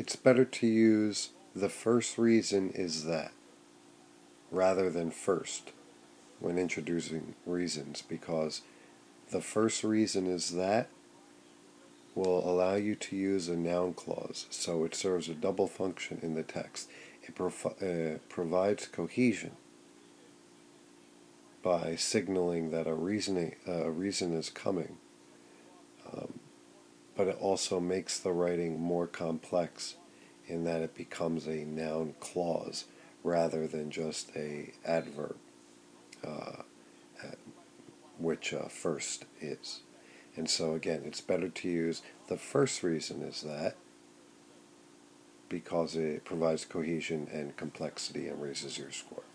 It's better to use the first reason is that rather than first when introducing reasons, because the first reason is that will allow you to use a noun clause, so it serves a double function in the text. It provides cohesion by signaling that a reason is coming, but it also makes the writing more complex in that it becomes a noun clause rather than just a adverb, which first is. And so again, it's better to use the first reason is that because it provides cohesion and complexity and raises your score.